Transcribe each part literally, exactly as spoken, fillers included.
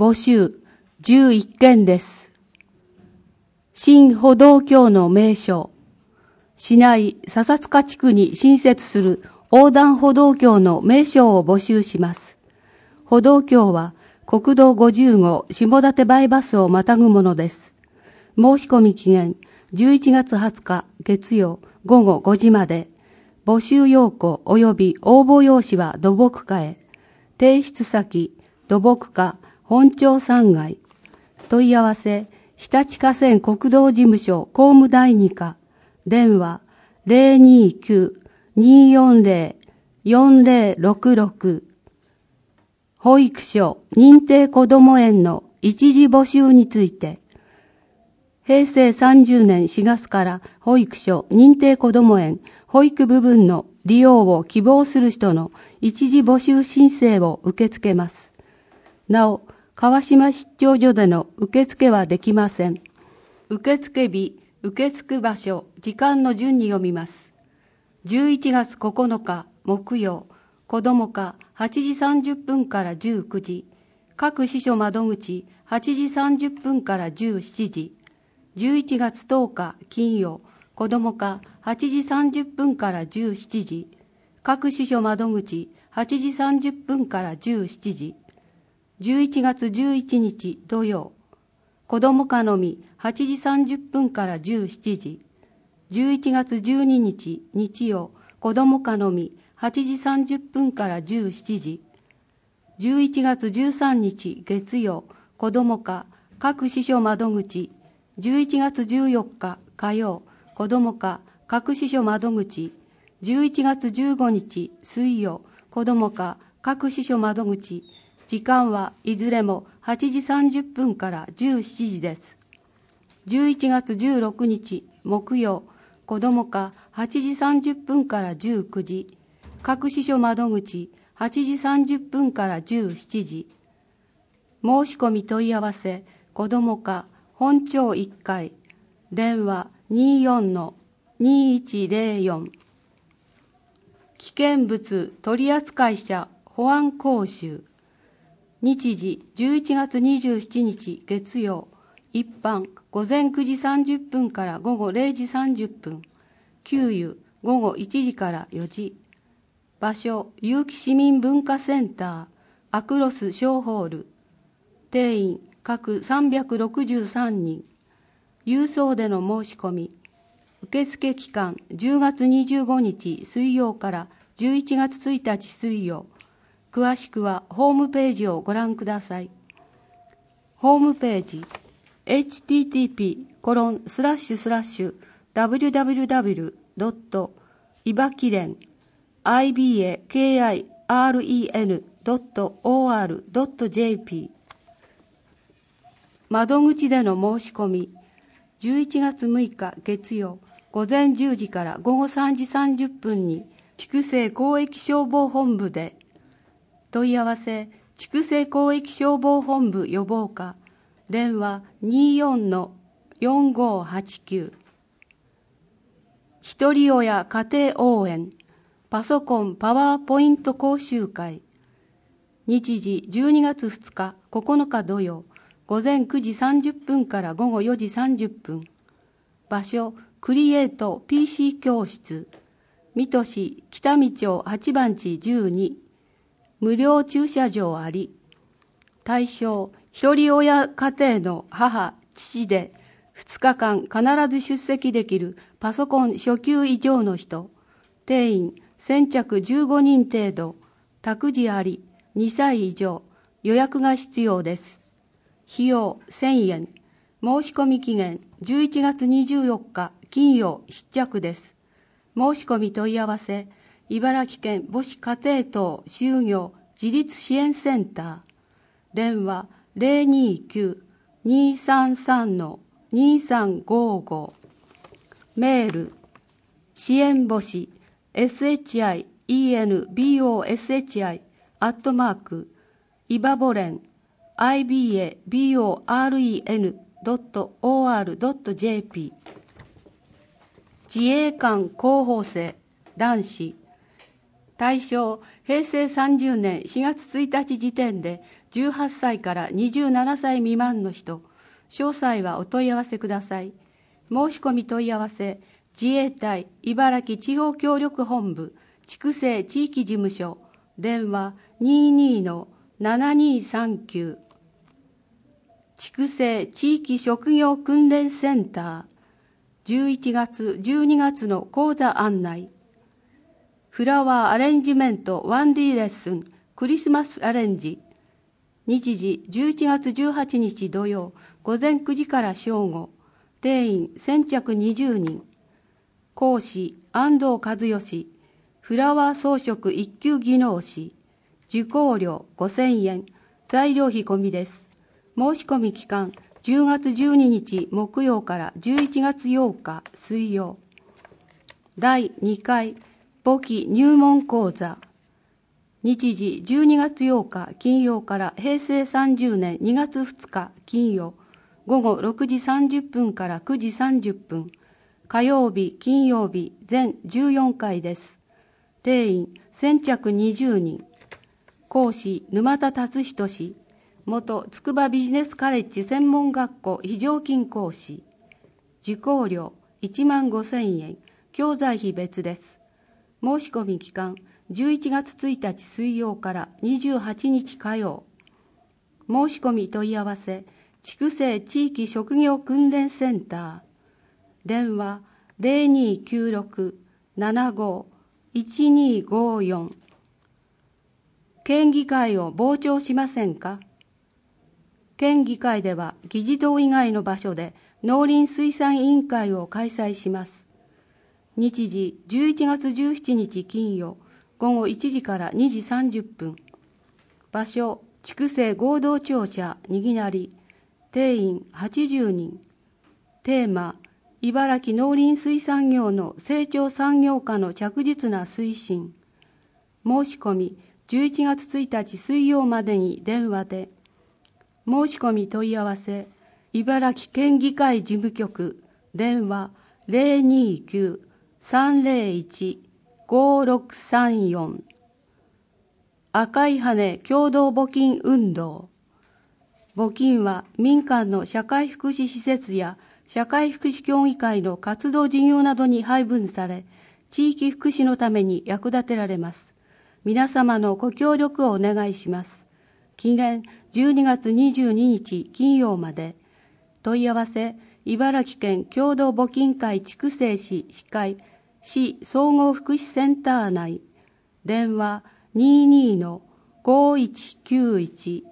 募集じゅういっけんです。新歩道橋の名称、市内笹塚地区に新設する横断歩道橋の名称を募集します。歩道橋は国道ごじゅうご下館バイパスをまたぐものです。申し込み期限じゅういちがつはつか月曜ごごごじまで。募集要項及び応募用紙は土木課へ。提出先土木課本町さんがい。問い合わせ日立河川国道事務所公務第二課。電話 ゼロにーきゅう にーよんゼロ よんゼロろくろく。保育所認定こども園の一時募集について、へいせいさんじゅうねんしがつから保育所認定こども園保育部分の利用を希望する人の一時募集申請を受け付けます。なお、川島出張所での受付はできません。受付日、受付場所、時間の順に読みます。じゅういちがつここのか木曜、子ども課はちじさんじゅっぷんからじゅうくじ、各支所窓口はちじさんじゅっぷんからじゅうしちじ、じゅういちがつとおか金曜、子ども課はちじさんじゅっぷんからじゅうしちじ、各支所窓口はちじさんじゅっぷんからじゅうしちじ、じゅういちがつじゅういちにち土曜、子ども課のみはちじさんじゅっぷんからじゅうしちじ、じゅういちがつじゅうににち日曜、子ども課のみはちじさんじゅっぷんからじゅうしちじ、じゅういちがつじゅうさんにち月曜、子ども課各支所窓口、じゅういちがつじゅうよっか火曜、子ども課各支所窓口、じゅういちがつじゅうごにち水曜、子ども課各支所窓口、時間はいずれもはちじさんじゅっぷんからじゅうしちじです。じゅういちがつじゅうろくにち木曜、子ども課はちじさんじゅっぷんからじゅうくじ、各支所窓口はちじさんじゅっぷんからじゅうしちじ。申し込み問い合わせ、子ども課本町いっかい、電話 にーよんのにーいちゼロよん。危険物取扱者保安講習。日時じゅういちがつにじゅうしちにち月曜、一般午前くじさんじゅっぷんから午後れいじさんじゅっぷん、給油午後いちじからよじ。場所、結城市民文化センター、アクロス小ホール。定員各さんびゃくろくじゅうさんにん。郵送での申し込み。受付期間じゅうがつにじゅうごにち水曜からじゅういちがつついたち水曜。詳しくはホームページをご覧ください。ホームページ エイチティーティーピーコロンスラッシュスラッシュダブリュダブリュダブリュドットいばきれん アイビーエーケーアイアールイーエヌドットオーアールドットジェーピー。 窓口での申し込み、じゅういちがつむいか月曜午前じゅうじから午後さんじさんじゅっぷんに筑西広域消防本部で。問い合わせ、筑西広域消防本部予防課、電話 にーよんのよんごはちきゅう。ひとり親家庭応援、パソコンパワーポイント講習会。日時じゅうにがつふつかここのか土曜、午前くじさんじゅっぷんから午後よじさんじゅっぷん。場所、クリエイト ピーシー 教室。水戸市北見町はちばんちじゅうに。無料駐車場あり。対象、一人親家庭の母、父で、ふつかかん必ず出席できるパソコン初級以上の人。定員、先着じゅうごにん程度。託児あり、にさい以上。予約が必要です。費用、せんえん。申し込み期限、じゅういちがつにじゅうよっか金曜必着です。申し込み問い合わせ、茨城県母子家庭等就業自立支援センター。電話 ゼロにーきゅう にーさんさんのにーさんごーごー。メール、支援母子 シェンボシ アットマークいばぼれん アイビーエービーオーアールイーエヌドットオーアールドットジェーピー。自衛官候補生男子対象、へいせいさんじゅうねんしがつついたち時点でじゅうはっさいからにじゅうななさい未満の人、詳細はお問い合わせください。申し込み問い合わせ、自衛隊茨城地方協力本部筑西地域事務所、電話 にじゅうにのななにさんきゅう。筑西地域職業訓練センター、じゅういちがつじゅうにがつの講座案内。フラワーアレンジメント ワンディー レッスンクリスマスアレンジ。日時じゅういちがつじゅうはちにち土曜午前くじから正午。定員先着にじゅうにん。講師安藤和義。フラワー装飾一級技能士。受講料ごせんえん。材料費込みです。申し込み期間じゅうがつじゅうににち木曜からじゅういちがつようか水曜。だいにかい簿記入門講座。日時じゅうにがつようか金曜からへいせいさんじゅうねんにがつふつか金曜。午後ろくじさんじゅっぷんからくじさんじゅっぷん。火曜日、金曜日、全じゅうよんかいです。定員先着にじゅうにん。講師沼田達人氏。元筑波ビジネスカレッジ専門学校非常勤講師。受講料いちまんごせんえん。教材費別です。申し込み期間じゅういちがつついたち水曜からにじゅうはちにち火曜。申し込み問い合わせ、筑西地域職業訓練センター。電話 ゼロにきゅうろく ななご いちにごよん。県議会を傍聴しませんか？県議会では議事堂以外の場所で農林水産委員会を開催します。日時じゅういちがつじゅうしちにち金曜午後いちじからにじさんじゅっぷん。場所筑西合同庁舎にぎなり。定員はちじゅうにん。テーマ茨城農林水産業の成長産業化の着実な推進。申し込みじゅういちがつついたち水曜までに電話で。申し込み問い合わせ、茨城県議会事務局、電話 ゼロにきゅう さんゼロいち ごろくさんよん。赤い羽共同募金運動。募金は民間の社会福祉施設や社会福祉協議会の活動事業などに配分され、地域福祉のために役立てられます。皆様のご協力をお願いします。期限じゅうにがつにじゅうににち金曜まで。問い合わせ、茨城県共同募金会筑西市司会、市総合福祉センター内。電話 にじゅうにのごいちきゅういち。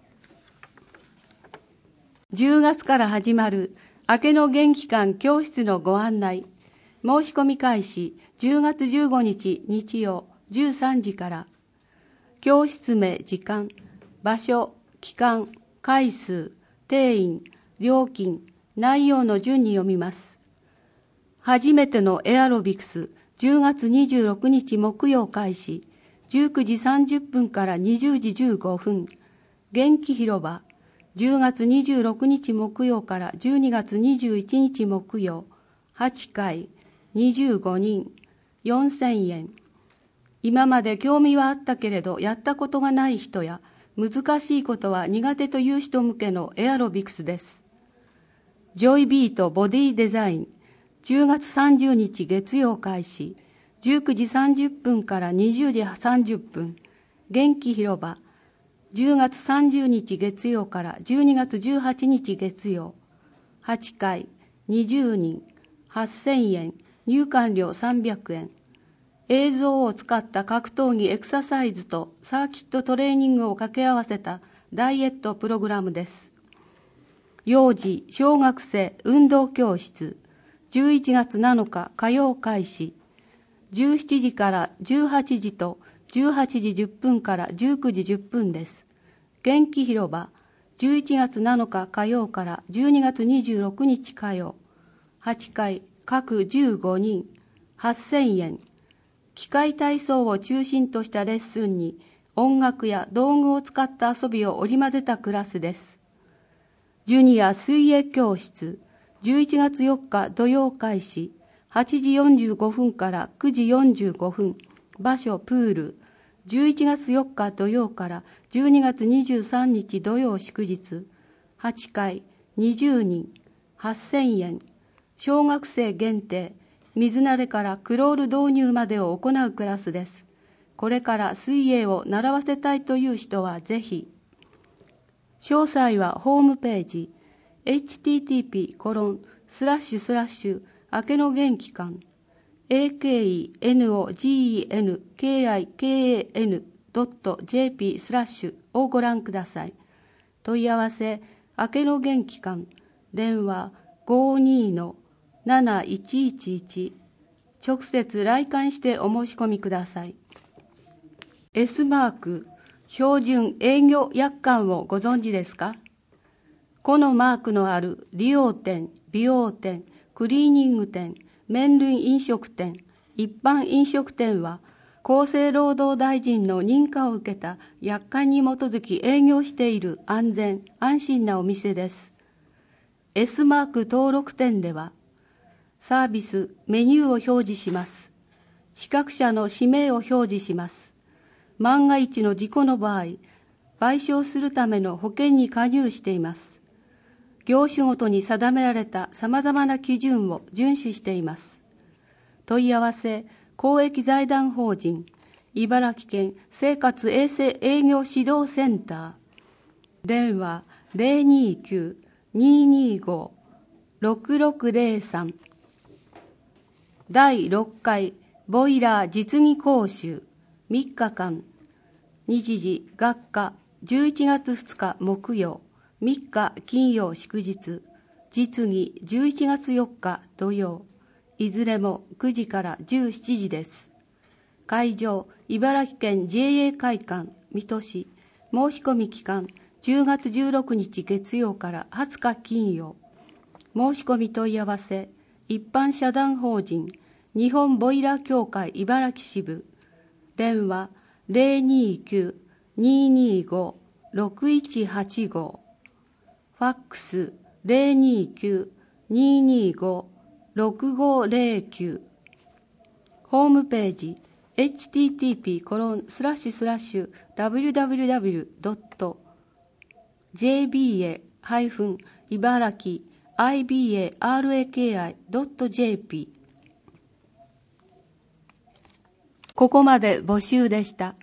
じゅうがつから始まる明けの元気館教室のご案内。申し込み開始じゅうがつじゅうごにち日曜じゅうさんじから。教室名、時間、場所、期間、回数、定員、料金、内容の順に読みます。初めてのエアロビクス、じゅうがつにじゅうろくにち木曜開始、じゅうくじさんじゅっぷんからにじゅうじじゅうごふん。元気広場、じゅうがつにじゅうろくにち木曜からじゅうにがつにじゅういちにち木曜、はちかい、にじゅうごにん、よんせんえん。今まで興味はあったけれどやったことがない人や難しいことは苦手という人向けのエアロビクスです。ジョイビートボディデザイン、じゅうがつさんじゅうにち月曜開始、じゅうくじさんじゅっぷんからにじゅうじさんじゅっぷん。元気広場、じゅうがつさんじゅうにち月曜からじゅうにがつじゅうはちにち月曜、はちかい、にじゅうにん、はっせんえん、入館料さんびゃくえん。映像を使った格闘技エクササイズとサーキットトレーニングを掛け合わせたダイエットプログラムです。幼児小学生運動教室、じゅういちがつなのか火曜開始、じゅうしちじからじゅうはちじとじゅうはちじじゅっぷんからじゅうくじじゅっぷんです。元気広場、じゅういちがつなのか火曜からじゅうにがつにじゅうろくにち火曜、はちかい、各じゅうごにん、はっせんえん。機械体操を中心としたレッスンに音楽や道具を使った遊びを織り交ぜたクラスです。ジュニア水泳教室、じゅういちがつよっか土曜開始、はちじよんじゅうごふんからくじよんじゅうごふん、場所プール、 じゅういちがつよっか土曜からじゅうにがつにじゅうさんにち土曜祝日、はちかいにじゅうにん、はっせんえん、小学生限定、水慣れからクロール導入までを行うクラスです。これから水泳を習わせたいという人はぜひ。詳細はホームページ、エイチティーティーピーコロンスラッシュスラッシュ明けの元気館 エーケーイーエヌオージーイーエヌケーアイケーエーエヌドットジェーピースラッシュをご覧ください。問い合わせ、明けの元気館、電話 ごーにーのなないちいちいち、直接来館してお申し込みください。S マーク、標準営業約款をご存知ですか？このマークのある理容店、美容店、クリーニング店、麺類飲食店、一般飲食店は、厚生労働大臣の認可を受けた約款に基づき営業している安全・安心なお店です。S マーク登録店では、サービス、メニューを表示します。資格者の氏名を表示します。万が一の事故の場合、賠償するための保険に加入しています。業種ごとに定められた様々な基準を遵守しています。問い合わせ、公益財団法人、茨城県生活衛生営業指導センター、電話 ゼロにーきゅう にーにーご ろくろくゼロさん、だいろっかいボイラー実技講習みっかかん、日時学科じゅういちがつふつか木曜、みっか金曜祝日、実技じゅういちがつよっか土曜、いずれもくじからじゅうしちじです。会場、茨城県 ジェーエー 会館、水戸市。申し込み期間、じゅうがつじゅうろくにち月曜からはつか金曜。申し込み問い合わせ、一般社団法人、日本ボイラー協会茨城支部。電話、ゼロにーきゅう にーにーご ろくいちはちご。ファックス、ゼロにーきゅう にーにーご ろくごゼロきゅう。ホームページ、エイチティーティーピーコロンスラッシュスラッシュダブリューダブリューダブリュードットジェービーエー 茨城 アイビーエーアールエーケーアイ ドットジェーピー。ここまで募集でした。